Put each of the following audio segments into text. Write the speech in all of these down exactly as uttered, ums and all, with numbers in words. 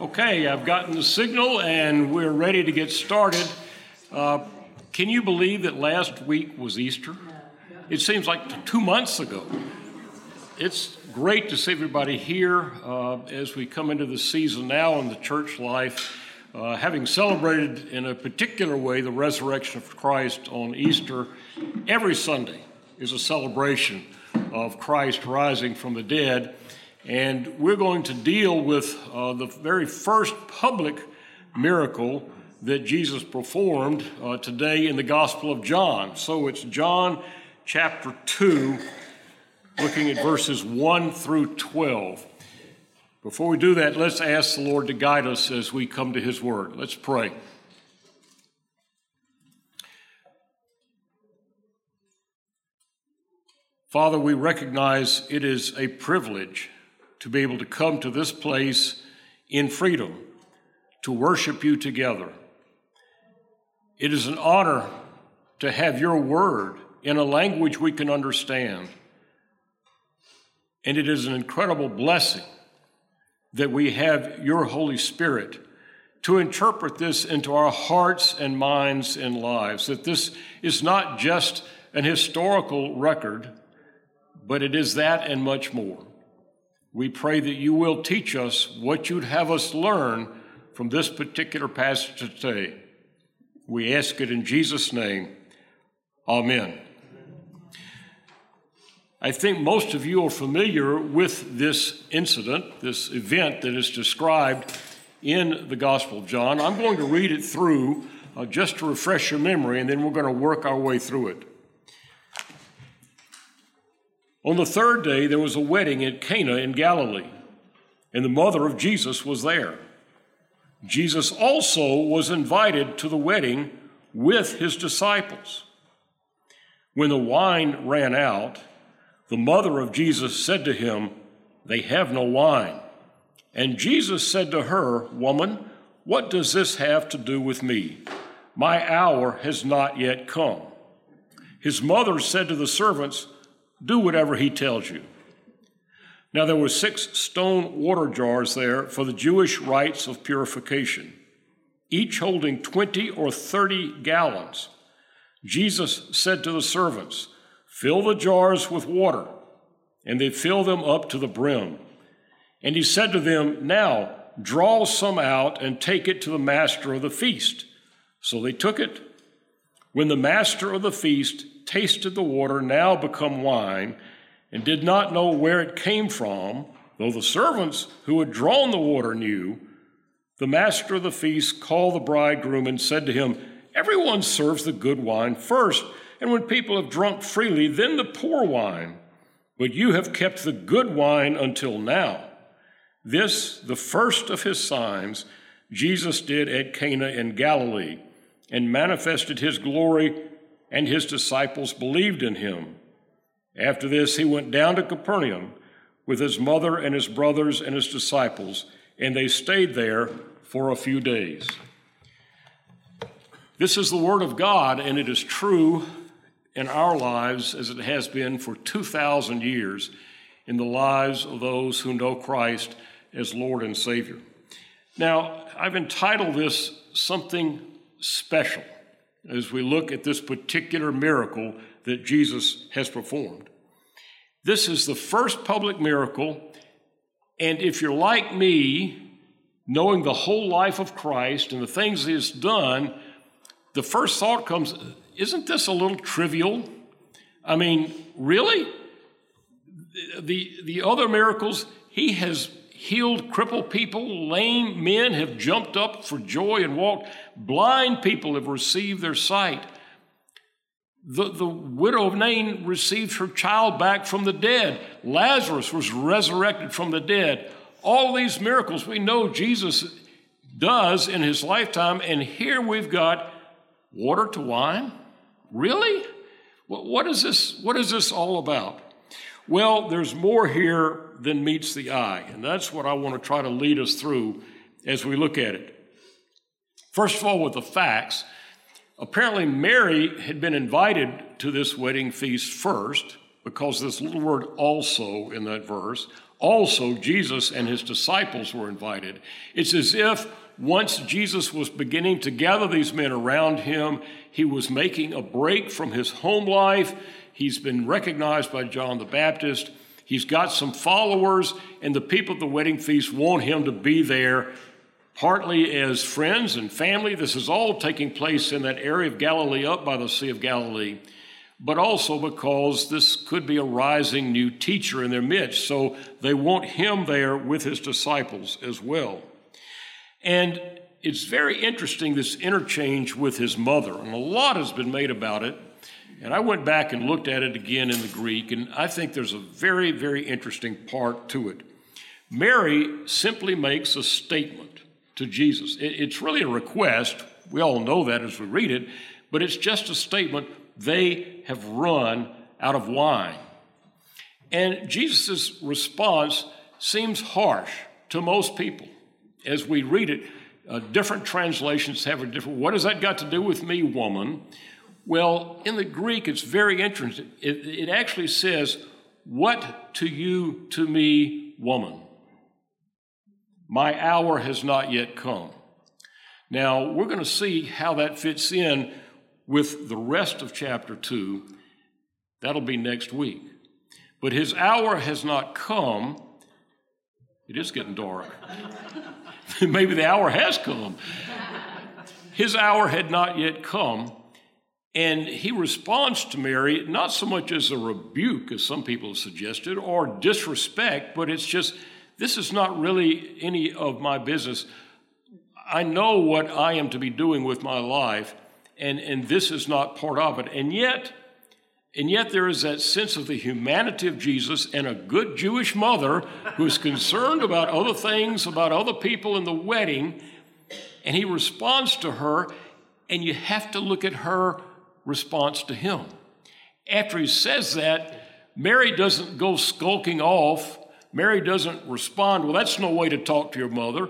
Okay, I've gotten the signal and we're ready to get started. Uh, can you believe that last week was Easter? It seems like two months ago. It's great to see everybody here uh, as we come into the season now in the church life, uh, having celebrated in a particular way the resurrection of Christ on Easter. Every Sunday is a celebration of Christ rising from the dead. And we're going to deal with uh, the very first public miracle that Jesus performed uh, today in the Gospel of John. So it's John chapter two, looking at verses one through twelve. Before we do that, let's ask the Lord to guide us as we come to his word. Let's pray. Father, we recognize it is a privilege to be able to come to this place in freedom, to worship you together. It is an honor to have your word in a language we can understand. And it is an incredible blessing that we have your Holy Spirit to interpret this into our hearts and minds and lives, that this is not just an historical record, but it is that and much more. We pray that you will teach us what you'd have us learn from this particular passage today. We ask it in Jesus' name. Amen. I think most of you are familiar with this incident, this event that is described in the Gospel of John. I'm going to read it through uh, just to refresh your memory, and then we're going to work our way through it. On the third day, there was a wedding at Cana in Galilee, and the mother of Jesus was there. Jesus also was invited to the wedding with his disciples. When the wine ran out, the mother of Jesus said to him, "They have no wine." And Jesus said to her, "Woman, what does this have to do with me? My hour has not yet come." His mother said to the servants, "Do whatever he tells you." Now there were six stone water jars there for the Jewish rites of purification, each holding twenty or thirty gallons. Jesus said to the servants, "Fill the jars with water," and they filled them up to the brim. And he said to them, "Now draw some out and take it to the master of the feast." So they took it. When the master of the feast tasted the water now become wine, and did not know where it came from, though the servants who had drawn the water knew, the master of the feast called the bridegroom and said to him, "Everyone serves the good wine first, and when people have drunk freely, then the poor wine. But you have kept the good wine until now." This, the first of his signs, Jesus did at Cana in Galilee, and manifested his glory, and his disciples believed in him. After this, he went down to Capernaum with his mother and his brothers and his disciples, and they stayed there for a few days. This is the word of God, and it is true in our lives as it has been for two thousand years in the lives of those who know Christ as Lord and Savior. Now, I've entitled this Something Special as we look at this particular miracle that Jesus has performed. This is the first public miracle, and if you're like me, knowing the whole life of Christ and the things he has done, the first thought comes, isn't this a little trivial? I mean, really? The, the other miracles, he has healed crippled people, lame men have jumped up for joy and walked, blind people have received their sight. The, the widow of Nain received her child back from the dead. Lazarus was resurrected from the dead. All these miracles we know Jesus does in his lifetime, and here we've got water to wine? Really? What, what is this, what is this all about? Well, there's more here than meets the eye, and that's what I want to try to lead us through as we look at it. First of all, with the facts, apparently Mary had been invited to this wedding feast first, because this little word "also" in that verse, also Jesus and his disciples were invited. It's as if once Jesus was beginning to gather these men around him, he was making a break from his home life. He's been recognized by John the Baptist. He's got some followers, and the people at the wedding feast want him to be there, partly as friends and family. This is all taking place in that area of Galilee up by the Sea of Galilee, but also because this could be a rising new teacher in their midst. So they want him there with his disciples as well. And it's very interesting, this interchange with his mother, and a lot has been made about it. And I went back and looked at it again in the Greek, and I think there's a very, very interesting part to it. Mary simply makes a statement to Jesus. It's really a request. We all know that as we read it, but it's just a statement. They have run out of wine. And Jesus' response seems harsh to most people. As we read it, uh, different translations have a different, what has that got to do with me, woman? Well, in the Greek, it's very interesting. It, it actually says, what to you, to me, woman? My hour has not yet come. Now, we're going to see how that fits in with the rest of chapter two. That'll be next week. But his hour has not come. It is getting dark. Maybe the hour has come. His hour had not yet come. And he responds to Mary, not so much as a rebuke, as some people have suggested, or disrespect, but it's just, this is not really any of my business. I know what I am to be doing with my life, and, and this is not part of it. And yet, and yet there is that sense of the humanity of Jesus and a good Jewish mother who's concerned about other things, about other people in the wedding, and he responds to her, and you have to look at her response to him. After he says that, Mary doesn't go skulking off. Mary doesn't respond, well, that's no way to talk to your mother.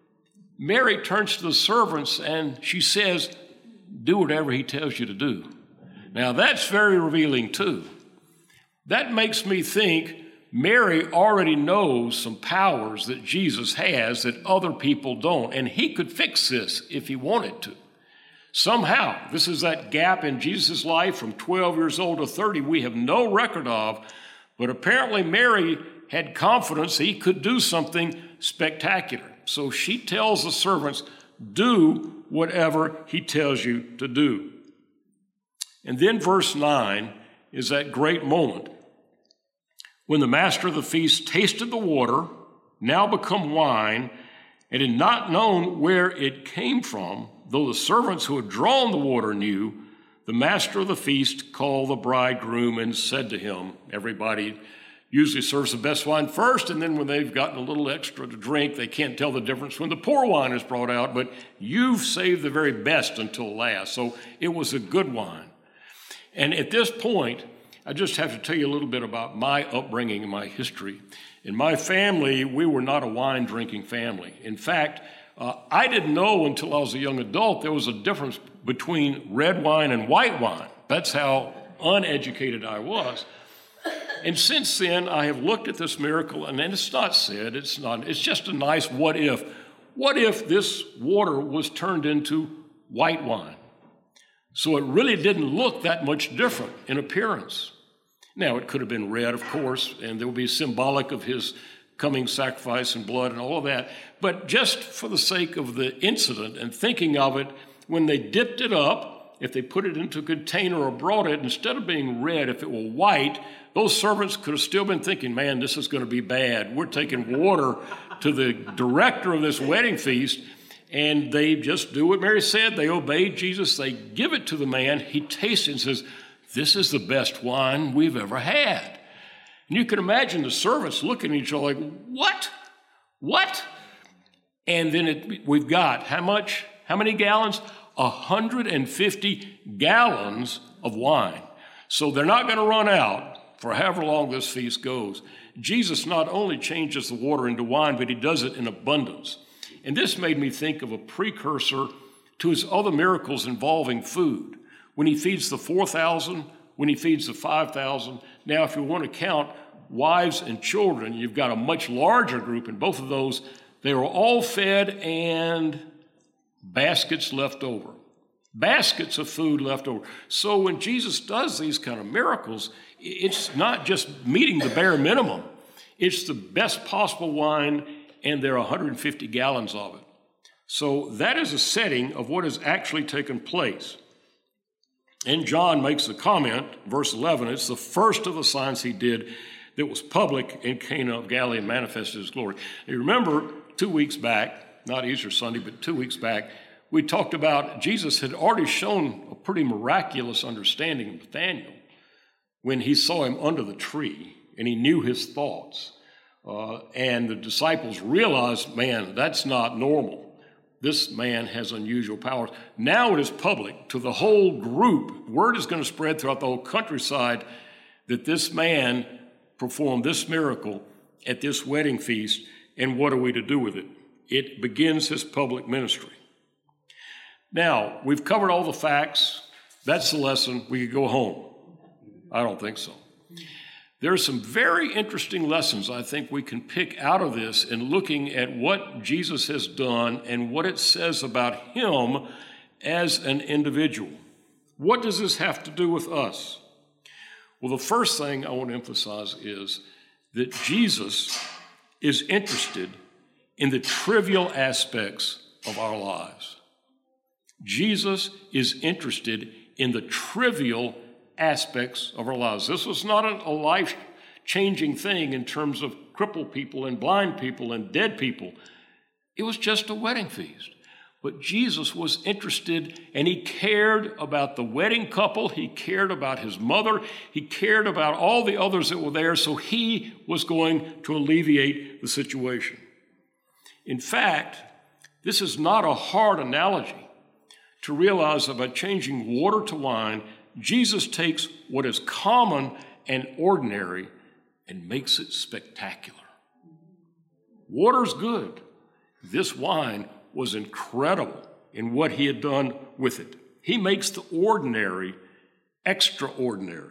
Mary turns to the servants and she says, do whatever he tells you to do. Now, that's very revealing too. That makes me think Mary already knows some powers that Jesus has that other people don't, and he could fix this if he wanted to. Somehow, this is that gap in Jesus' life from twelve years old to thirty we have no record of, but apparently Mary had confidence he could do something spectacular. So she tells the servants, do whatever he tells you to do. And then verse nine is that great moment when the master of the feast tasted the water, now become wine, and had not known where it came from, though the servants who had drawn the water knew. The master of the feast called the bridegroom and said to him, everybody usually serves the best wine first, and then when they've gotten a little extra to drink, they can't tell the difference when the poor wine is brought out, but you've saved the very best until last. So it was a good wine. And at this point, I just have to tell you a little bit about my upbringing and my history. In my family, we were not a wine-drinking family. In fact, uh, I didn't know until I was a young adult there was a difference between red wine and white wine. That's how uneducated I was. And since then, I have looked at this miracle, and it's not said, it's not, it's just a nice what if. What if this water was turned into white wine? So it really didn't look that much different in appearance. Now, it could have been red, of course, and there would be symbolic of his coming sacrifice and blood and all of that. But just for the sake of the incident and thinking of it, when they dipped it up, if they put it into a container or brought it, instead of being red, if it were white, those servants could have still been thinking, man, this is going to be bad. We're taking water to the director of this wedding feast, and they just do what Mary said. They obeyed Jesus. They give it to the man. He tastes it and says, this is the best wine we've ever had. And you can imagine the servants looking at each other like, what? What? And then it, we've got how much? How many gallons? one hundred fifty gallons of wine. So they're not going to run out for however long this feast goes. Jesus not only changes the water into wine, but he does it in abundance. And this made me think of a precursor to his other miracles involving food. When he feeds the four thousand, when he feeds the five thousand. Now, if you want to count wives and children. You've got a much larger group. In both of those, they were all fed and baskets left over. Baskets of food left over. So when Jesus does these kind of miracles, it's not just meeting the bare minimum. It's the best possible wine, and there are one hundred fifty gallons of it. So that is a setting of what has actually taken place. And John makes a comment, verse eleven, it's the first of the signs he did that was public in Cana of Galilee and manifested his glory. And you remember two weeks back, not Easter Sunday, but two weeks back, we talked about Jesus had already shown a pretty miraculous understanding of Nathanael when he saw him under the tree and he knew his thoughts. Uh, and the disciples realized, man, that's not normal. This man has unusual powers. Now it is public to the whole group. Word is going to spread throughout the whole countryside that this man performed this miracle at this wedding feast, and what are we to do with it? It begins his public ministry. Now, we've covered all the facts. That's the lesson. We could go home. I don't think so. There are some very interesting lessons I think we can pick out of this in looking at what Jesus has done and what it says about him as an individual. What does this have to do with us? Well, the first thing I want to emphasize is that Jesus is interested in the trivial aspects of our lives. Jesus is interested in the trivial aspects of our lives. This was not a life-changing thing in terms of crippled people and blind people and dead people. It was just a wedding feast. But Jesus was interested, and he cared about the wedding couple. He cared about his mother. He cared about all the others that were there, so he was going to alleviate the situation. In fact, this is not a hard analogy to realize that by changing water to wine, Jesus takes what is common and ordinary and makes it spectacular. Water's good. This wine was incredible in what he had done with it. He makes the ordinary extraordinary.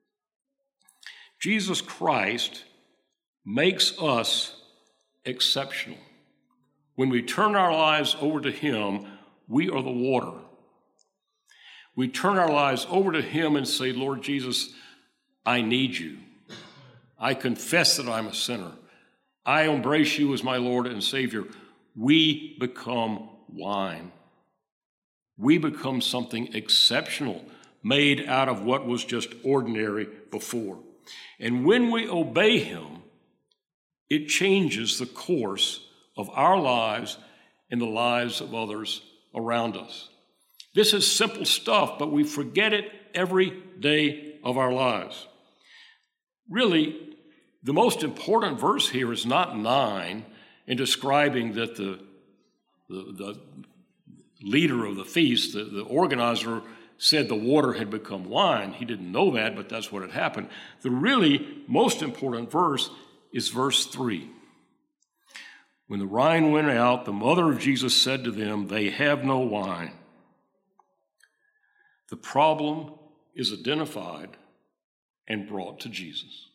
Jesus Christ makes us exceptional. When we turn our lives over to him, we are the water. We turn our lives over to him and say, Lord Jesus, I need you. I confess that I'm a sinner. I embrace you as my Lord and Savior. We become wine. We become something exceptional, made out of what was just ordinary before. And when we obey him, it changes the course of our lives and the lives of others around us. This is simple stuff, but we forget it every day of our lives. Really, the most important verse here is not nine in describing that the, the, the leader of the feast, the, the organizer, said the water had become wine. He didn't know that, but that's what had happened. The really most important verse is verse three. When the wine went out, the mother of Jesus said to them, they have no wine. The problem is identified and brought to Jesus.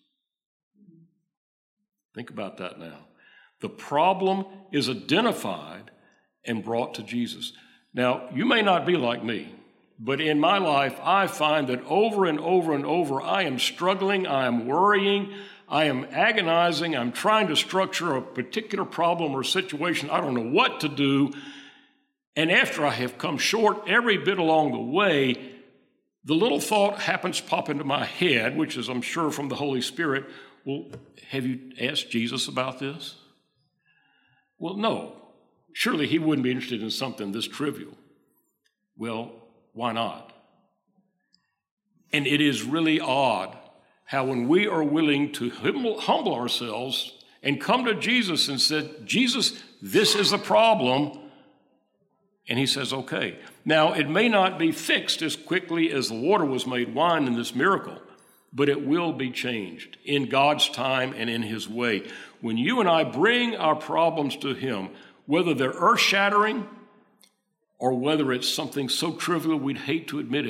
Think about that now. The problem is identified and brought to Jesus. Now, you may not be like me, but in my life, I find that over and over and over, I am struggling, I am worrying, I am agonizing, I'm trying to structure a particular problem or situation. I don't know what to do. And after I have come short every bit along the way, the little thought happens to pop into my head, which is, I'm sure, from the Holy Spirit. Well, have you asked Jesus about this? Well, no. Surely he wouldn't be interested in something this trivial. Well, why not? And it is really odd how when we are willing to humble ourselves and come to Jesus and said, Jesus, this is a problem. And he says, okay. Now, it may not be fixed as quickly as the water was made wine in this miracle, but it will be changed in God's time and in his way. When you and I bring our problems to him, whether they're earth-shattering or whether it's something so trivial we'd hate to admit it,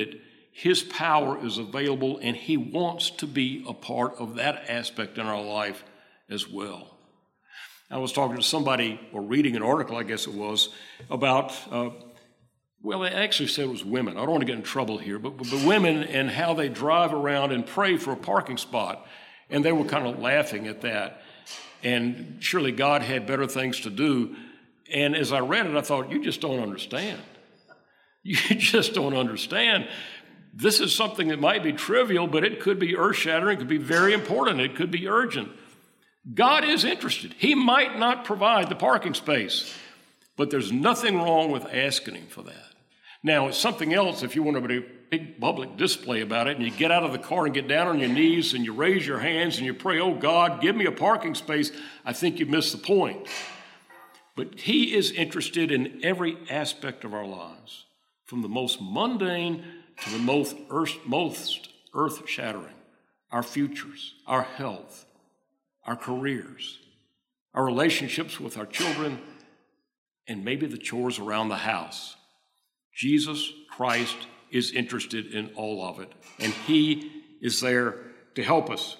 his power is available, and he wants to be a part of that aspect in our life as well. I was talking to somebody, or reading an article, I guess it was, about, uh, well, they actually said it was women. I don't want to get in trouble here, but the women and how they drive around and pray for a parking spot. And they were kind of laughing at that. And surely God had better things to do. And as I read it, I thought, you just don't understand. You just don't understand. This is something that might be trivial, but it could be earth-shattering. It could be very important. It could be urgent. God is interested. He might not provide the parking space, but there's nothing wrong with asking him for that. Now, it's something else if you want to be a big public display about it, and you get out of the car and get down on your knees and you raise your hands and you pray, oh God, give me a parking space. I think you missed the point. But he is interested in every aspect of our lives, from the most mundane to the most earth, most earth-shattering, our futures, our health, our careers, our relationships with our children, and maybe the chores around the house. Jesus Christ is interested in all of it, and he is there to help us.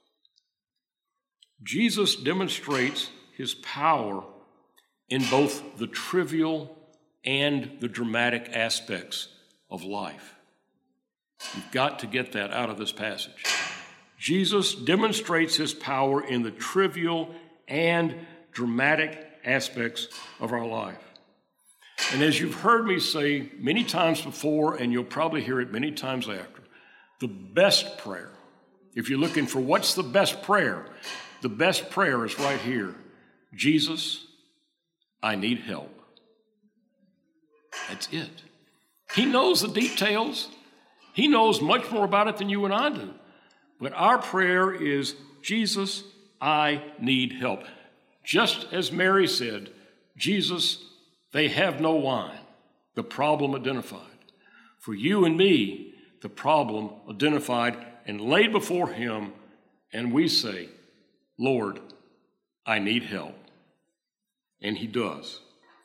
Jesus demonstrates his power in both the trivial and the dramatic aspects of life. You've got to get that out of this passage. Jesus demonstrates his power in the trivial and dramatic aspects of our life. And as you've heard me say many times before, and you'll probably hear it many times after, the best prayer, if you're looking for what's the best prayer, the best prayer is right here. Jesus, I need help. That's it. He knows the details. He knows much more about it than you and I do. But our prayer is, Jesus, I need help. Just as Mary said, Jesus, they have no wine, the problem identified. For you and me, the problem identified and laid before him, and we say, Lord, I need help. And he does.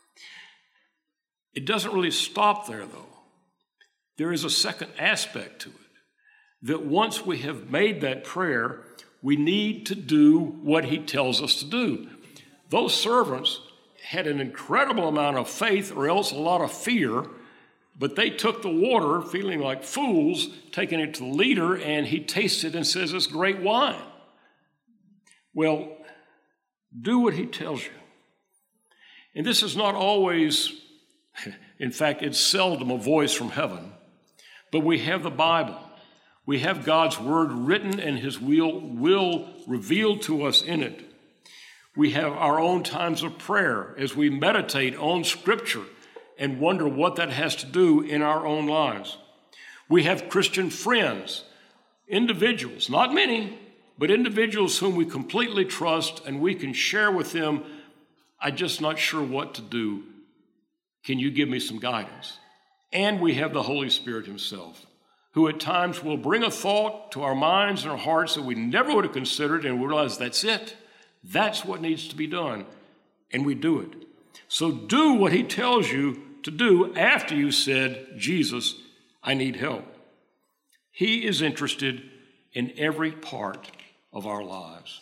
It doesn't really stop there, though. There is a second aspect to it, that once we have made that prayer, we need to do what he tells us to do. Those servants had an incredible amount of faith, or else a lot of fear, but they took the water feeling like fools, taking it to the leader, and he tasted and says, it's great wine. Well, do what he tells you. And this is not always, in fact, it's seldom a voice from heaven, but we have the Bible. We have God's word written and his will, will revealed to us in it. We have our own times of prayer as we meditate on Scripture and wonder what that has to do in our own lives. We have Christian friends, individuals, not many, but individuals whom we completely trust, and we can share with them, I'm just not sure what to do. Can you give me some guidance? And we have the Holy Spirit himself, who at times will bring a thought to our minds and our hearts that we never would have considered, and we realize that's it. That's what needs to be done, and we do it. So do what he tells you to do after you said, Jesus, I need help. He is interested in every part of our lives.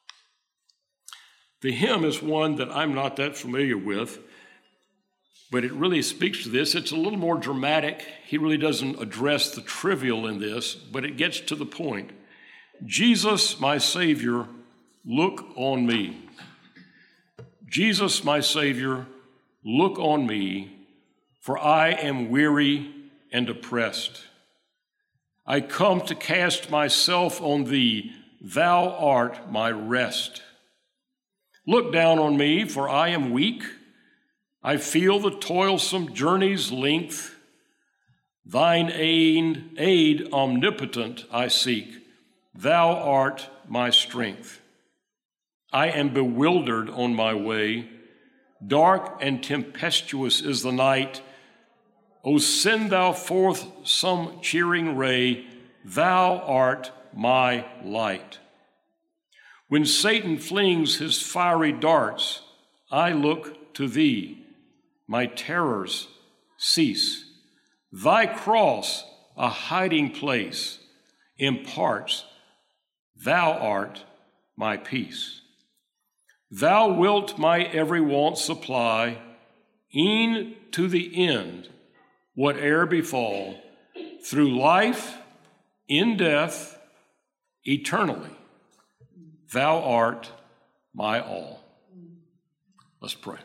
The hymn is one that I'm not that familiar with, but it really speaks to this. It's a little more dramatic. He really doesn't address the trivial in this, but it gets to the point. Jesus, my Savior, look on me. Jesus, my Savior, look on me, for I am weary and oppressed. I come to cast myself on thee. Thou art my rest. Look down on me, for I am weak. I feel the toilsome journey's length. Thine aid, aid omnipotent I seek. Thou art my strength. I am bewildered on my way. Dark and tempestuous is the night. O send thou forth some cheering ray. Thou art my light. When Satan flings his fiery darts, I look to thee. My terrors cease. Thy cross a hiding place, imparts, thou art my peace. Thou wilt my every want supply, e'en to the end, whate'er befall, through life, in death, eternally. Thou art my all. Let's pray.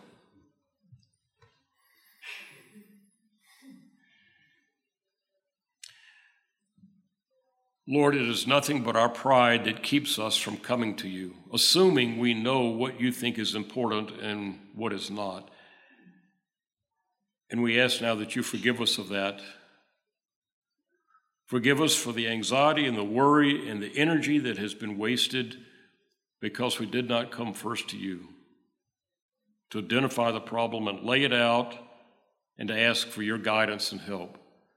Lord, it is nothing but our pride that keeps us from coming to you, assuming we know what you think is important and what is not. And we ask now that you forgive us of that. Forgive us for the anxiety and the worry and the energy that has been wasted because we did not come first to you to identify the problem and lay it out and to ask for your guidance and help.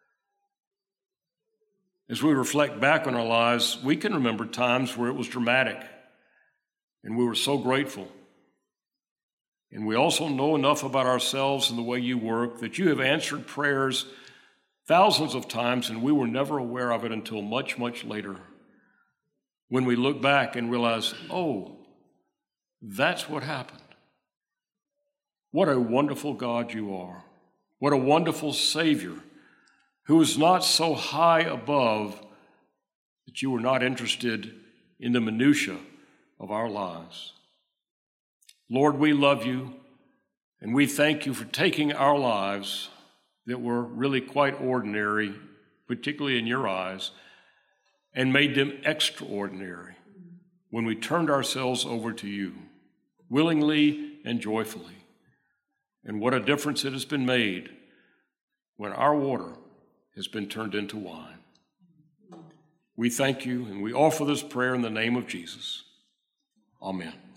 As we reflect back on our lives, we can remember times where it was dramatic and we were so grateful. And we also know enough about ourselves and the way you work that you have answered prayers thousands of times and we were never aware of it until much, much later when we look back and realize, oh, that's what happened. What a wonderful God you are. What a wonderful Savior who is not so high above that you were not interested in the minutia of our lives. Lord, we love you, and we thank you for taking our lives that were really quite ordinary, particularly in your eyes, and made them extraordinary when we turned ourselves over to you, willingly and joyfully. And what a difference it has been made when our water has been turned into wine. We thank you, and we offer this prayer in the name of Jesus. Amen.